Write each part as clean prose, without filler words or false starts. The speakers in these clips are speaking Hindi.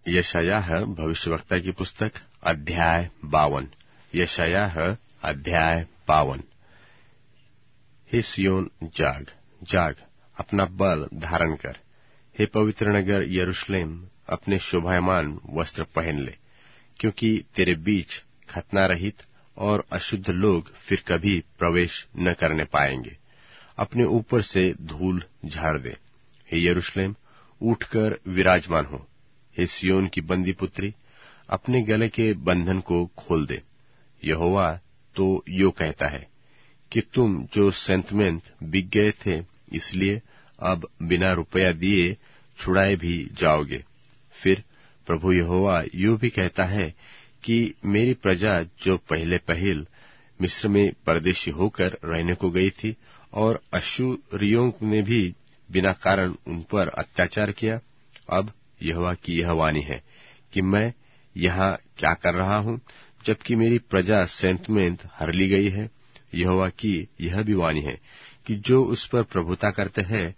यशायाह भविष्यवक्ता की पुस्तक अध्याय 52। यशायाह अध्याय 52। हे सियोन, जाग जाग, अपना बल धारण कर। हे पवित्र नगर यरूशलेम, अपने शोभायमान वस्त्र पहन ले, क्योंकि तेरे बीच खतना रहित और अशुद्ध लोग फिर कभी प्रवेश न करने पाएंगे। अपने ऊपर से धूल झाड़ दे। हे यरूशलेम, उठकर विराजमान हो। हे सियोन की बंदी पुत्री, अपने गले के बंधन को खोल दे। यहोवा तो यो कहता है कि तुम जो सेंतमेंत बिक गए थे, इसलिए अब बिना रुपया दिए छुड़ाए भी जाओगे। फिर प्रभु यहोवा यूं भी कहता है कि मेरी प्रजा जो पहले पहल मिस्र में परदेशी होकर रहने को गई थी, और अश्शूरियों ने भी बिना कारण उन पर अत्याचार किया, अब यहोवा की यह वाणी है कि मैं यहाँ क्या कर रहा हूँ, जबकि मेरी प्रजा सेंतमेंत हर ली गई है। यहोवा की यह भी वाणी है कि जो उस पर प्रभुता करते हैं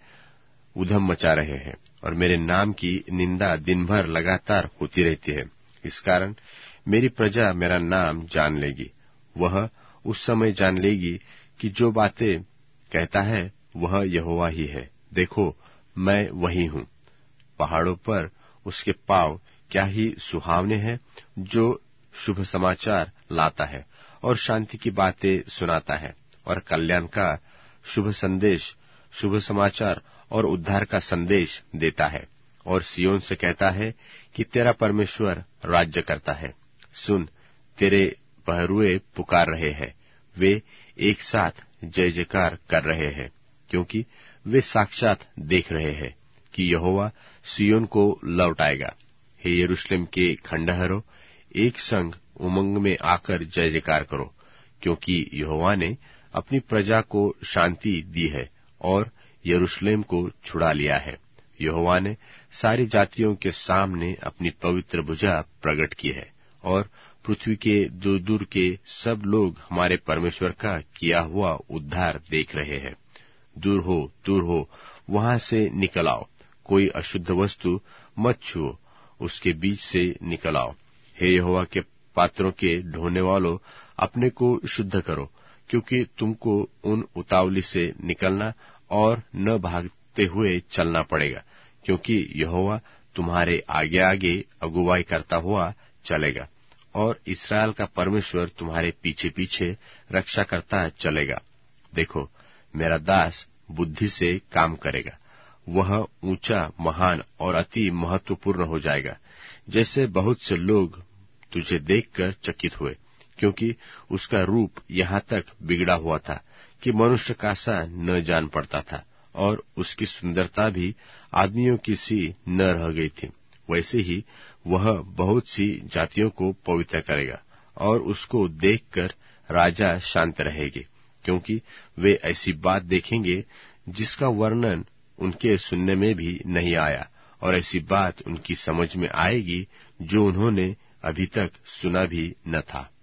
उधम मचा रहे हैं, और मेरे नाम की निंदा दिन भर लगातार होती रहती है। इस कारण मेरी प्रजा मेरा नाम जान लेगी। वह उस समय जान लेगी कि जो बातें कहता है वह यहोवा ही है। देखो, मैं वही हूँ। पहाड़ों पर उसके पाँव क्या ही सुहावने हैं, जो शुभ समाचार लाता है और शांति की बातें सुनाता है, और कल्याण का शुभ संदेश, शुभ समाचार और उद्धार का संदेश देता है, और सियोन से कहता है कि तेरा परमेश्वर राज्य करता है। सुन, तेरे पहरुए पुकार रहे हैं, वे एक साथ जय जयकार कर रहे हैं, क्योंकि वे साक्षात देख रहे हैं कि यहोवा सियोन को लौटाएगा। हे यरूशलेम के खंडहरों, एक संग उमंग में आकर जय जयकार करो, क्योंकि यहोवा ने अपनी प्रजा को शांति दी है और यरूशलेम को छुड़ा लिया है। यहोवा ने सारी जातियों के सामने अपनी पवित्र भुजा प्रकट की है, और पृथ्वी के दूर दूर के सब लोग हमारे परमेश्वर का किया हुआ उद्धार देख रहे हैं। दूर हो, वहां से निकल आओ। कोई अशुद्ध वस्तु मत छुओ, उसके बीच से निकल आओ। हे यहोवा के पात्रों के ढोने वालों, अपने को शुद्ध करो, क्योंकि तुमको उन उतावली से निकलना और न भागते हुए चलना पड़ेगा, क्योंकि यहोवा तुम्हारे आगे आगे अगुवाई करता हुआ चलेगा, और इस्राएल का परमेश्वर तुम्हारे पीछे पीछे रक्षा करता चलेगा। देखो, मेरा दास बुद्धि से काम करेगा। वह ऊंचा, महान और अति महत्वपूर्ण हो जाएगा, जैसे बहुत से लोग तुझे देखकर चकित हुए, क्योंकि उसका रूप यहाँ तक बिगड़ा हुआ था कि मनुष्य का सा न जान पड़ता था, और उसकी सुंदरता भी आदमियों की सी न रह गई थी। वैसे ही वह बहुत सी जातियों को पवित्र करेगा, और उसको देखकर राजा शांत रहेंगे, क्योंकि वे ऐसी बात देखेंगे जिसका वर्णन उनके सुनने में भी नहीं आया, और ऐसी बात उनकी समझ में आएगी जो उन्होंने अभी तक सुना भी न था।